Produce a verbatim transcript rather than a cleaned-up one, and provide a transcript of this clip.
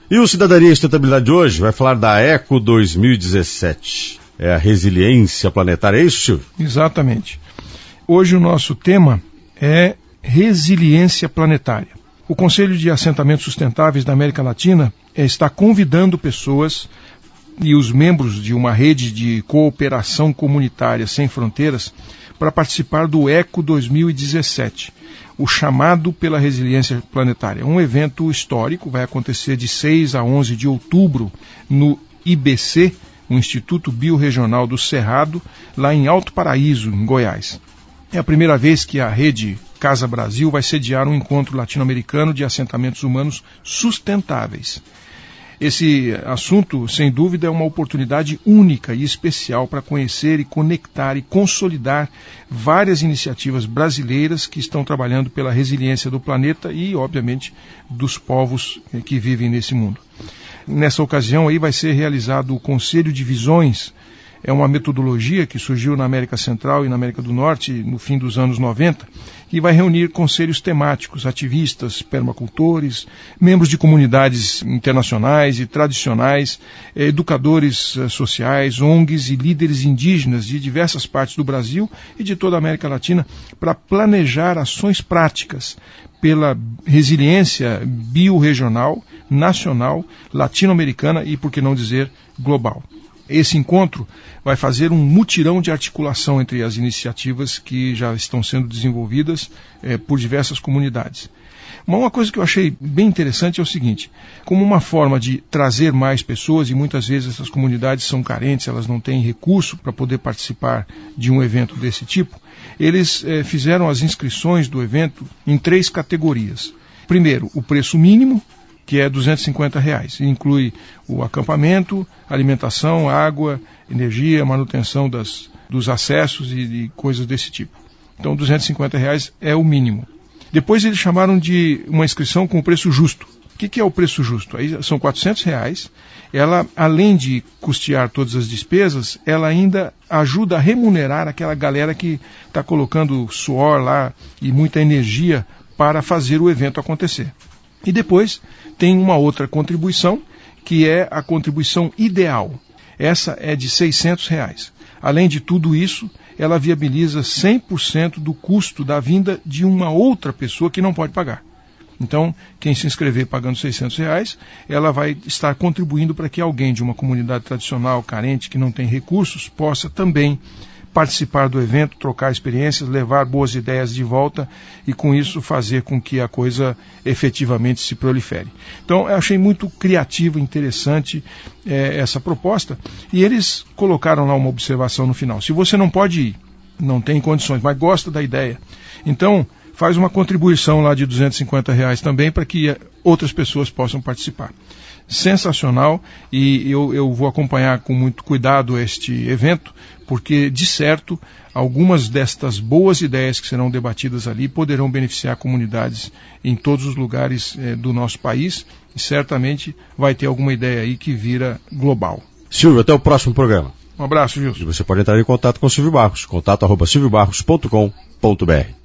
E o Cidadania e Sustentabilidade de hoje vai falar da Eco dois mil e dezessete. É a resiliência planetária, é isso, Silvio? Exatamente. Hoje o nosso tema é resiliência planetária. O Conselho de Assentamentos Sustentáveis da América Latina está convidando pessoas e os membros de uma rede de cooperação comunitária sem fronteiras para participar do Eco dois mil e dezessete, o chamado pela resiliência planetária. Um evento histórico, vai acontecer de seis a onze de outubro no I B C, o Instituto Biorregional do Cerrado, lá em Alto Paraíso, em Goiás. É a primeira vez que a rede Casa Brasil vai sediar um encontro latino-americano de assentamentos humanos sustentáveis. Esse assunto, sem dúvida, é uma oportunidade única e especial para conhecer e conectar e consolidar várias iniciativas brasileiras que estão trabalhando pela resiliência do planeta e, obviamente, dos povos que vivem nesse mundo. Nessa ocasião aí vai ser realizado o Conselho de Visões. É uma metodologia que surgiu na América Central e na América do Norte no fim dos anos noventa e vai reunir conselhos temáticos, ativistas, permacultores, membros de comunidades internacionais e tradicionais, educadores sociais, O N Gs e líderes indígenas de diversas partes do Brasil e de toda a América Latina para planejar ações práticas pela resiliência biorregional, nacional, latino-americana e, por que não dizer, global. Esse encontro vai fazer um mutirão de articulação entre as iniciativas que já estão sendo desenvolvidas eh, por diversas comunidades. Uma coisa que eu achei bem interessante é o seguinte: como uma forma de trazer mais pessoas, e muitas vezes essas comunidades são carentes, elas não têm recurso para poder participar de um evento desse tipo, eles eh, fizeram as inscrições do evento em três categorias. Primeiro, o preço mínimo, que é duzentos e cinquenta reais. Inclui o acampamento, alimentação, água, energia, manutenção das, dos acessos e, e coisas desse tipo. Então, duzentos e cinquenta reais é o mínimo. Depois eles chamaram de uma inscrição com preço justo. O que, que é o preço justo? Aí são quatrocentos reais. Ela, além de custear todas as despesas, ela ainda ajuda a remunerar aquela galera que está colocando suor lá e muita energia para fazer o evento acontecer. E depois tem uma outra contribuição, que é a contribuição ideal. Essa é de seiscentos reais. Além de tudo isso, ela viabiliza cem por cento do custo da vinda de uma outra pessoa que não pode pagar. Então, quem se inscrever pagando seiscentos reais, ela vai estar contribuindo para que alguém de uma comunidade tradicional, carente, que não tem recursos, possa também participar do evento, trocar experiências, levar boas ideias de volta e com isso fazer com que a coisa efetivamente se prolifere. Então eu achei muito criativa, interessante é, essa proposta e eles colocaram lá uma observação no final. Se você não pode ir, não tem condições, mas gosta da ideia, então faz uma contribuição lá de duzentos e cinquenta reais também para que outras pessoas possam participar. Sensacional, e eu, eu vou acompanhar com muito cuidado este evento, porque, de certo, algumas destas boas ideias que serão debatidas ali poderão beneficiar comunidades em todos os lugares eh, do nosso país, e certamente vai ter alguma ideia aí que vira global. Silvio, até o próximo programa. Um abraço, Wilson. E você pode entrar em contato com o Silvio Barros, contato arroba silvio barros ponto com ponto br.